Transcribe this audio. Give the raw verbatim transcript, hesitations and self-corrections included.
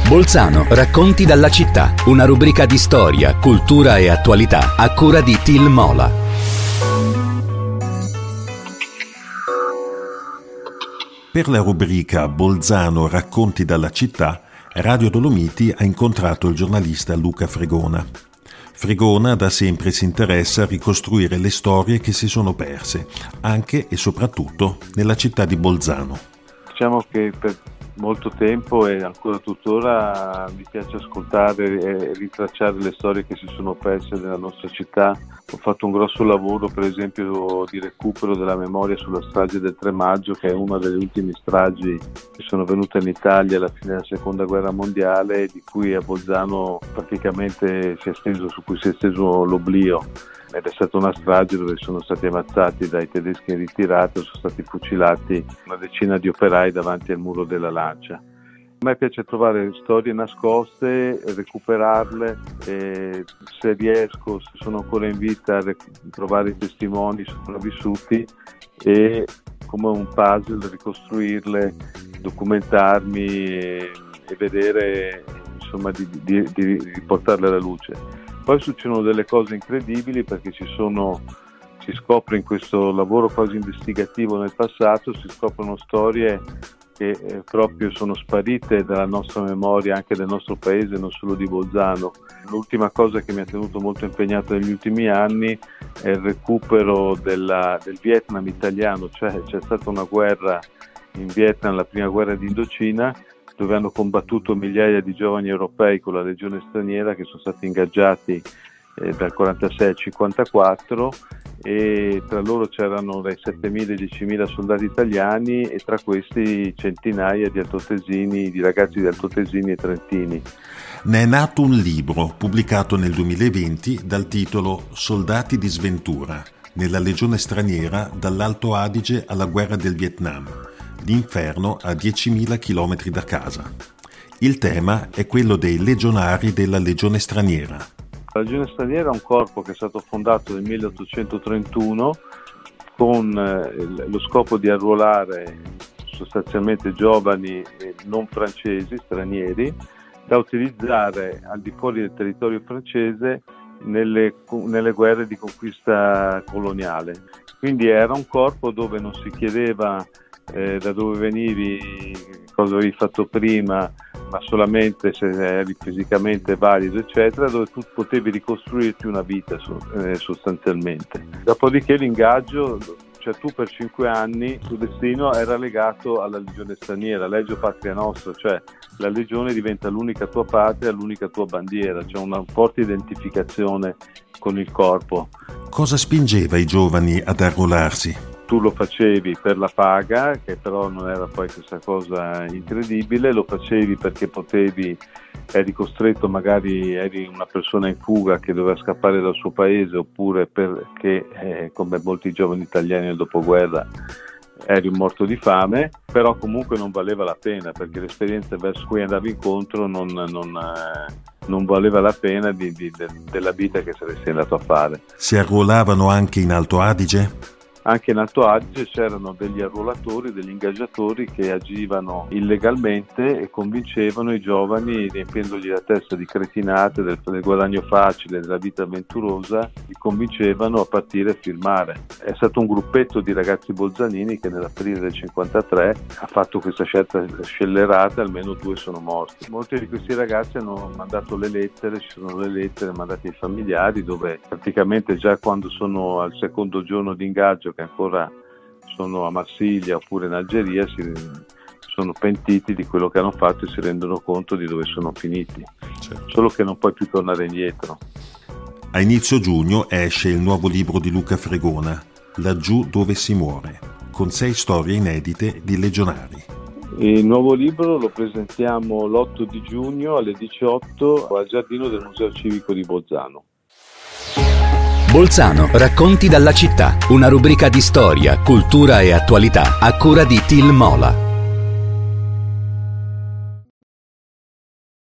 Bolzano, racconti dalla città, una rubrica di storia, cultura e attualità a cura di Til Mola. Per la rubrica Bolzano, racconti dalla città, Radio Dolomiti ha incontrato il giornalista Luca Fregona. Fregona da sempre si interessa a ricostruire le storie che si sono perse, anche e soprattutto nella città di Bolzano. Diciamo che per molto tempo e ancora tuttora mi piace ascoltare e ritracciare le storie che si sono perse nella nostra città. Ho fatto un grosso lavoro, per esempio, di recupero della memoria sulla strage del tre maggio, che è una delle ultime stragi che sono venute in Italia alla fine della seconda guerra mondiale, di cui a Bolzano praticamente si è esteso, su cui si è esteso l'oblio. Ed è stata una strage dove sono stati ammazzati dai tedeschi in ritirata, sono stati fucilati una decina di operai davanti al muro della Lancia. A me piace trovare storie nascoste, recuperarle, e se riesco, se sono ancora in vita, trovare i testimoni sopravvissuti e come un puzzle ricostruirle, documentarmi e, e vedere, insomma, di, di, di, di portarle alla luce. Poi succedono delle cose incredibili perché ci sono, si scopre in questo lavoro quasi investigativo nel passato, si scoprono storie che eh, proprio sono sparite dalla nostra memoria, anche del nostro paese, non solo di Bolzano. L'ultima cosa che mi ha tenuto molto impegnato negli ultimi anni è il recupero della, del Vietnam italiano, cioè c'è stata una guerra in Vietnam, la prima guerra di Indocina, dove hanno combattuto migliaia di giovani europei con la legione straniera che sono stati ingaggiati eh, dal quarantasei al cinquantaquattro, e tra loro c'erano dai settemila ai diecimila soldati italiani e tra questi centinaia di altoatesini, di ragazzi di altoatesini e trentini. Ne è nato un libro pubblicato nel duemilaventi dal titolo Soldati di sventura, nella legione straniera dall'Alto Adige alla guerra del Vietnam. L'inferno a diecimila chilometri da casa. Il tema è quello dei legionari della Legione Straniera. La Legione Straniera è un corpo che è stato fondato nel milleottocentotrentuno con lo scopo di arruolare sostanzialmente giovani non francesi, stranieri, da utilizzare al di fuori del territorio francese nelle, nelle guerre di conquista coloniale. Quindi era un corpo dove non si chiedeva Eh, da dove venivi, cosa avevi fatto prima, ma solamente se eri fisicamente valido, eccetera, dove tu potevi ricostruirti una vita eh, sostanzialmente. Dopodiché l'ingaggio, cioè tu per cinque anni, il tuo destino era legato alla legione straniera, Legio Patria Nostra, cioè la legione diventa l'unica tua patria, l'unica tua bandiera, c'è cioè una forte identificazione con il corpo. Cosa spingeva i giovani ad arruolarsi? Tu lo facevi per la paga, che però non era poi questa cosa incredibile, lo facevi perché potevi, eri costretto, magari eri una persona in fuga che doveva scappare dal suo paese, oppure perché, eh, come molti giovani italiani nel dopoguerra, eri un morto di fame, però comunque non valeva la pena, perché l'esperienza verso cui andavi incontro non, non, eh, non valeva la pena di, di, de, della vita che saresti andato a fare. Si arruolavano anche in Alto Adige? Anche in Alto Adige c'erano degli arruolatori, degli ingaggiatori che agivano illegalmente e convincevano i giovani, riempiendogli la testa di cretinate, del, del guadagno facile, della vita avventurosa, li convincevano a partire e firmare. È stato un gruppetto di ragazzi bolzanini che nell'aprile del cinquantatré ha fatto questa scelta scellerata, almeno due sono morti. Molti di questi ragazzi hanno mandato le lettere, ci sono le lettere mandate ai familiari, dove praticamente già quando sono al secondo giorno di ingaggio, che ancora sono a Marsiglia oppure in Algeria, si sono pentiti di quello che hanno fatto e si rendono conto di dove sono finiti. Certo. Solo che non puoi più tornare indietro. A inizio giugno esce il nuovo libro di Luca Fregona, Laggiù dove si muore, con sei storie inedite di legionari. Il nuovo libro lo presentiamo l'otto di giugno alle diciotto al giardino del Museo Civico di Bolzano. Bolzano, racconti dalla città, una rubrica di storia, cultura e attualità a cura di Til Mola.